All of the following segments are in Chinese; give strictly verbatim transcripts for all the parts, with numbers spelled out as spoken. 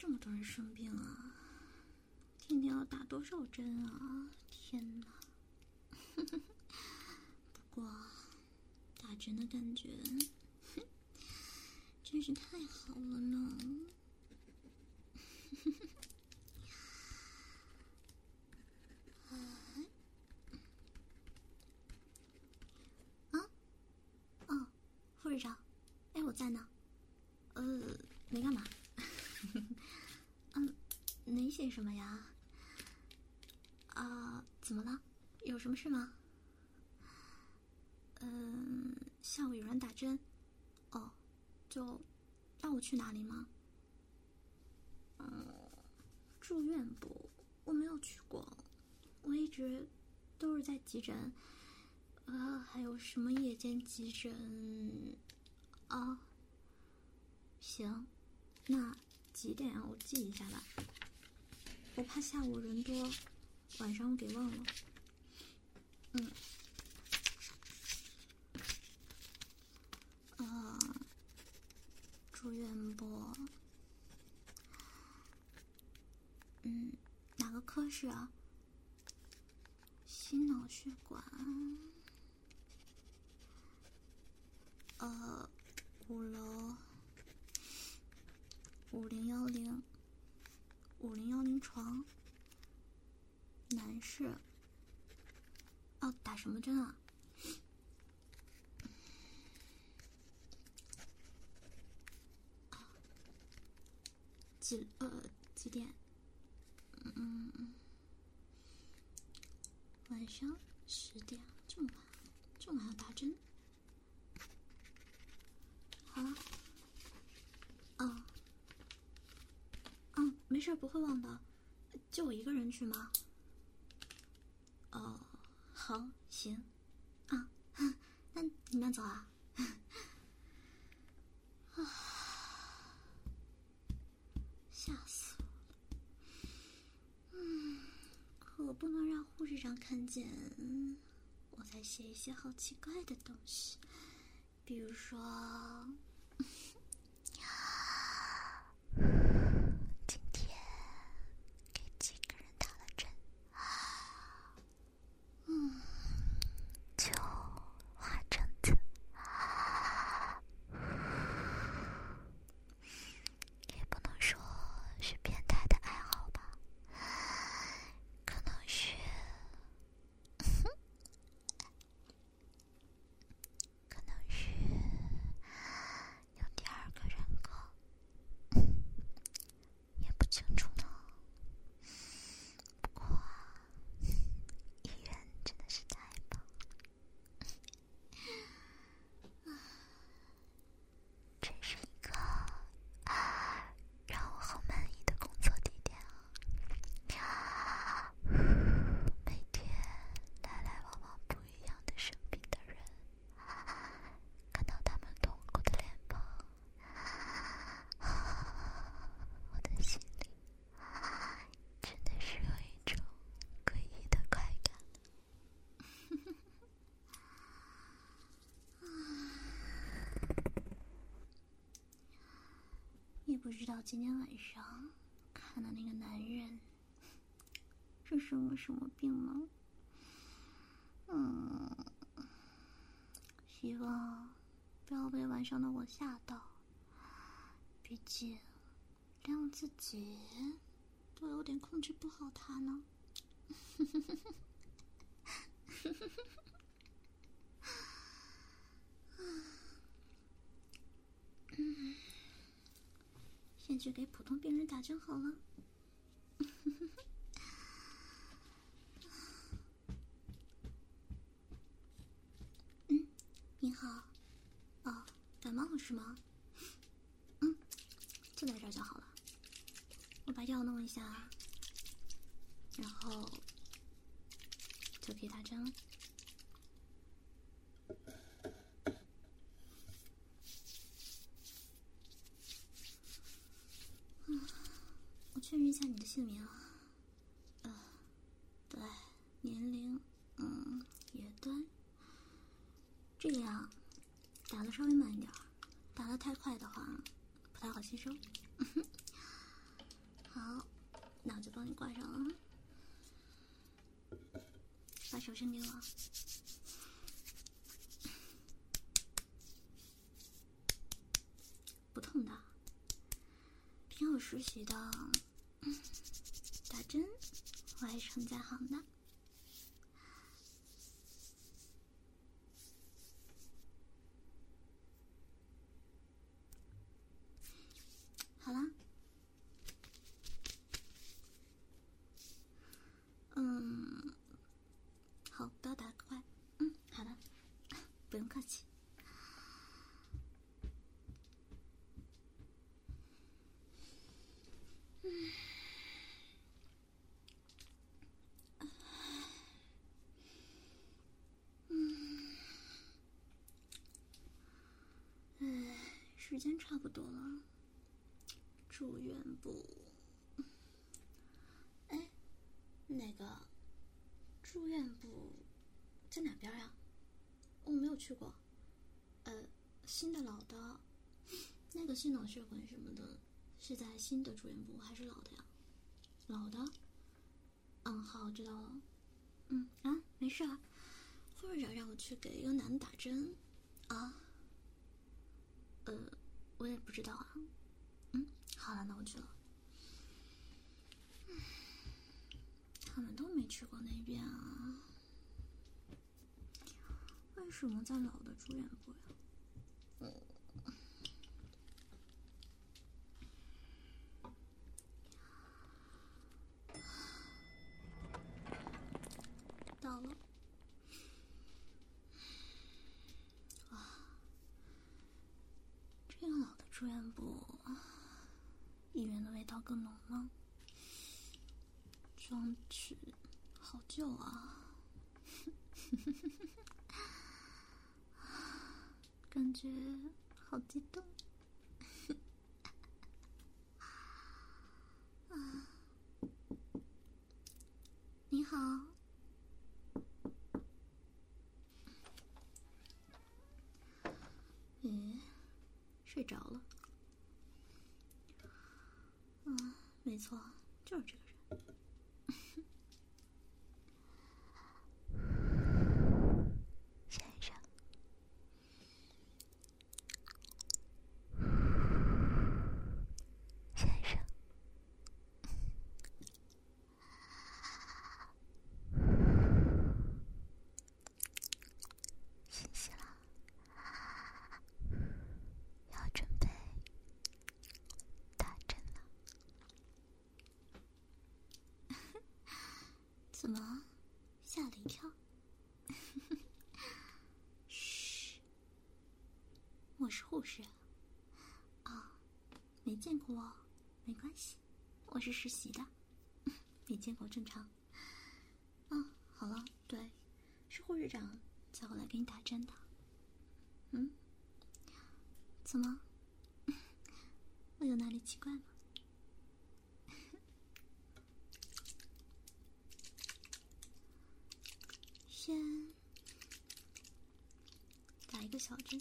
这么多人生病啊？天天要打多少针啊？天哪！不过打针的感觉真是太好了呢。啊？哦，副市长，哎，我在呢。呃，没干嘛。嗯，没写什么呀？啊、呃，怎么了？有什么事吗？嗯、呃，下午有人打针。哦，就让我去哪里吗？嗯，住院部我没有去过，我一直都是在急诊。呃，还有什么夜间急诊啊？行，那几点啊？我记一下吧，我怕下午人多，晚上我给忘了。嗯，呃，住院部，嗯，哪个科室啊？心脑血管。呃，五楼，五零幺零，五零幺零床，男士。哦，打什么针啊？几呃几点？嗯，晚上十点，这么晚，这么晚要打针？好了，哦，嗯，没事，不会忘的。就我一个人去吗？哦，好，行，啊，那你们走啊。啊，吓死我了。嗯，可我不能让护士长看见，我在写一些好奇怪的东西，比如说今天给几个人打了针，嗯，就画橙子，也不能说是变态的爱好吧，可能是可能是有第二个人格，也不清楚呢。不过医院真的是太棒了，真是一个让我好满意的工作地点啊！每天来来往往不一样的生病的人，看到他们痛苦的脸庞，我的心里真的是有一种诡异的快感。也不知道今天晚上看的那个男人是生了什么病呢？嗯，希望不要被晚上的我吓到，毕竟连我自己都有点控制不好他呢。嗯，先去给普通病人打针好了。嗯，你好。哦，感冒了是吗？嗯，就在这儿就好了。我把药弄一下，然后就可以打针了。嗯，我确认一下你的姓名啊。呃，对，年龄，嗯，也对。这个呀，打的稍微慢一点，打的太快的话不太好吸收。 好，那我就帮你挂上了。把手伸给我。不痛的，挺有实习的。打针我还是很在行的。好啦，嗯，好，不要打快。嗯，好的，不用客气。嗯。哎，时间差不多了，住院部。哎，那个住院部在哪边呀？我没有去过。呃，新的老的，那个心脑血管什么的，是在新的住院部还是老的呀？老的。嗯，好，我知道了。嗯啊，没事啊。副院长让我去给一个男的打针。啊。呃，我也不知道啊。嗯，好了，那我去了。嗯，他们都没去过那边啊，为什么在老的住院部呀？嗯，到了。哇，这个老的住院部，医院的味道更浓了。装置好旧啊，感觉好激动。啊，你好。咦，睡着了。嗯，没错，就是这个人。先生，先生，醒醒了，要准备打针了。怎么吓了一跳？嘘，我是护士啊。哦，没见过我，没关系，我是实习的，没见过正常。哦，好了，对，是护士长叫我来给你打针的。嗯，怎么？我有哪里奇怪吗？先打一个小针，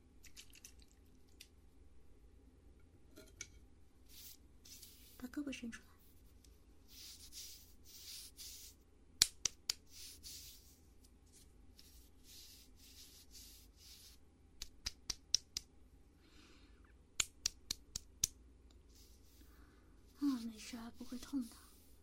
把胳膊伸出来。啊，没事，不会痛的。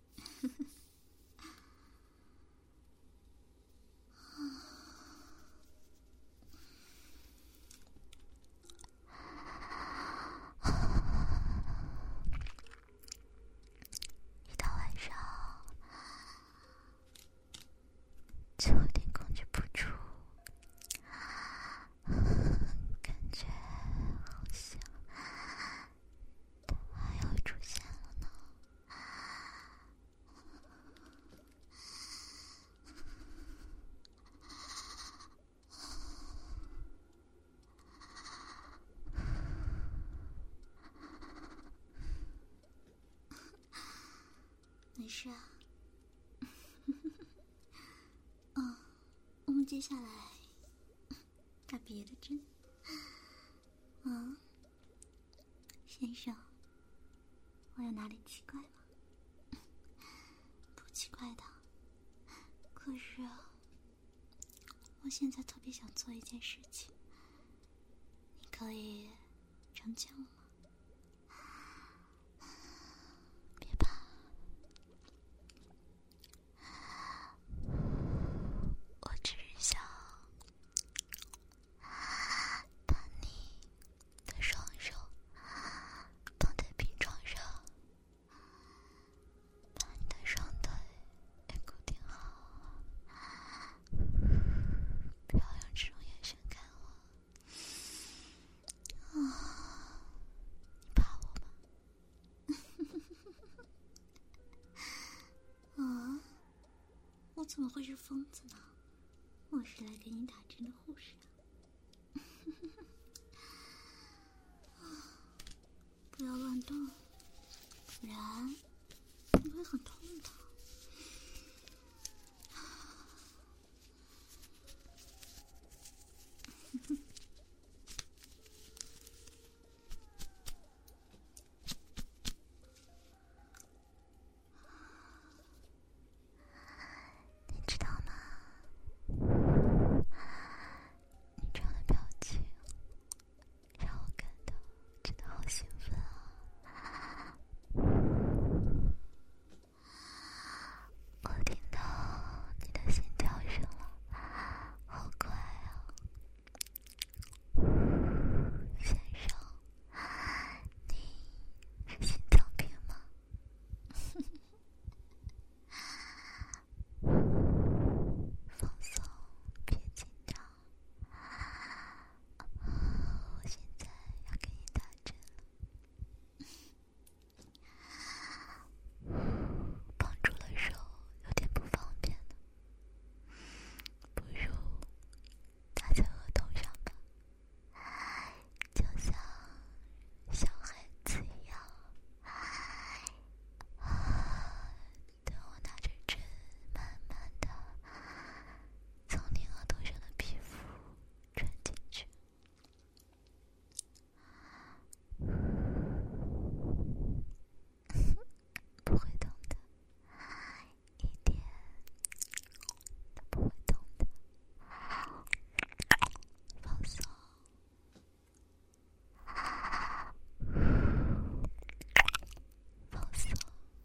一到晚上就有点控制不住，感觉好像它要出现了呢。没事啊。哦，我们接下来打别的针。啊，先生， 我有哪里奇怪吗？不奇怪的。可是我现在特别想做一件事情，你可以成全我吗？别怕，我只是想把你的双手放在病床上，把你的双腿也固定好，不要用这种眼神看我。啊，你怕我吗？啊，我怎么会是疯子呢？我是来给你打针的护士啊！不要乱动，不然你会很痛的。你知道吗？你这样的表情让我感到真的好兴奋啊！我听到你的心跳声了，好快啊！先生，你是心脏病吗？放松，别紧张。我现在要给你打针了，绑住了手有点不方便呢，不如打在额头上吧，就像小孩子一样。等我拿着针慢慢的从你额头上的皮肤穿进去，不会痛的，一点都不会痛的。放松，放松。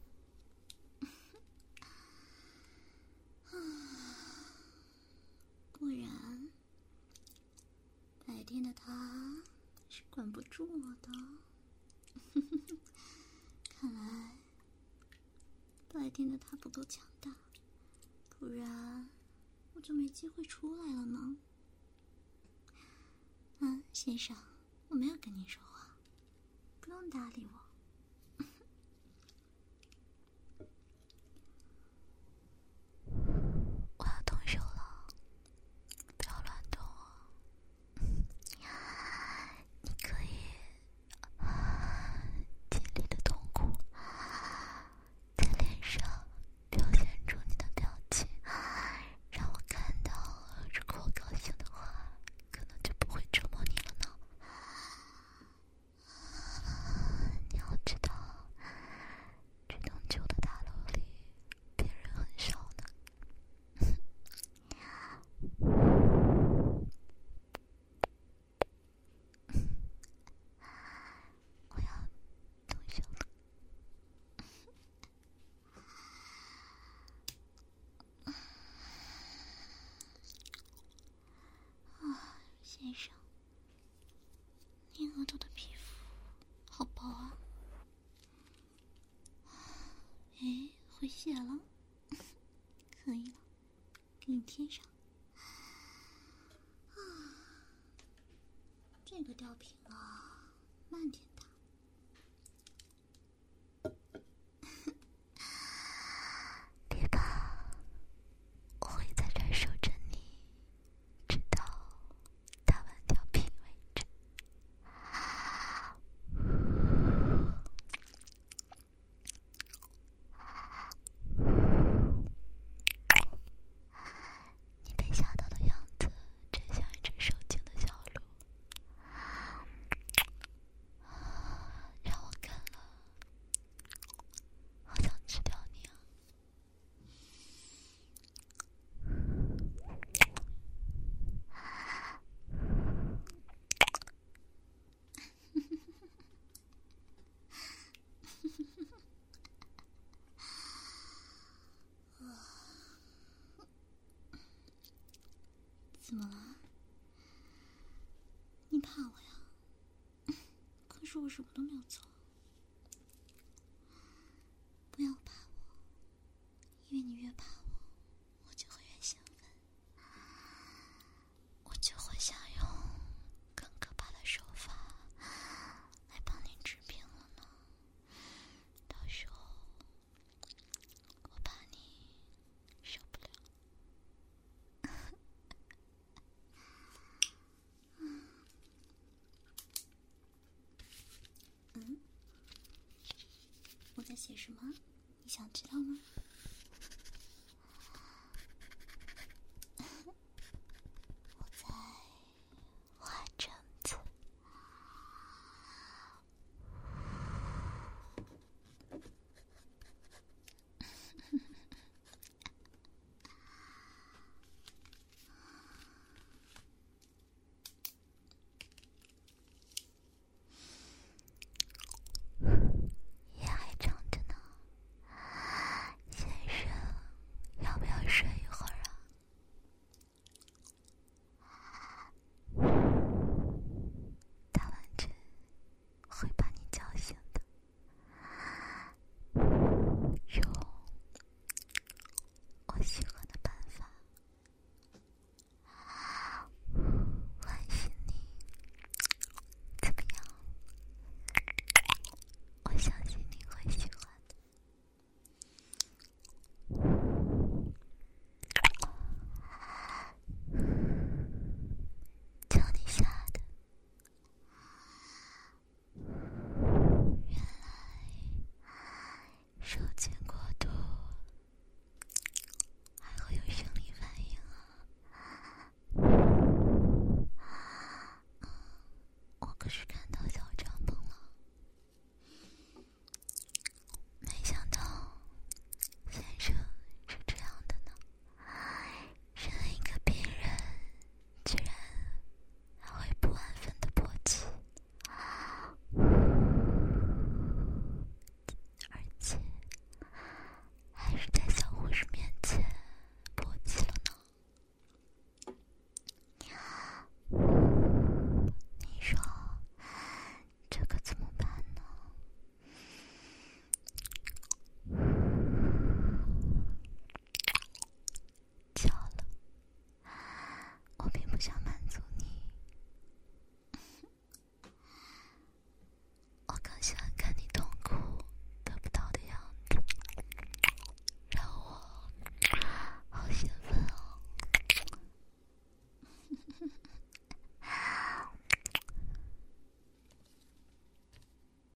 果然，白天的他是管不住我的。看来白天的他不够强大，不然我就没机会出来了呢。嗯，先生，我没有跟你说话，不用搭理我。我要动手了，不要乱动哦。你可以尽力的痛苦，在脸上表现出你的表情，让我看到。如果我高兴的话，可能就不会折磨你了呢。你要知道，这栋旧的大楼里别人很少呢。我要动手了。啊，先生，你额头的皮肤好薄啊。哎，回血了。可以了，给你贴上。啊，这个吊瓶啊，慢点打。别怕，我会在这儿守着你，直到打完吊瓶为止。你被吓到的样子，真像一只受惊的小鹿。 怎么了？你怕我呀？可是我什么都没有做。不要怕我，因为你越怕我，我就会越兴奋，我就会想用更可怕的手法来帮你治病了呢。到时候我怕你受不了。嗯，我在写什么？你想知道吗？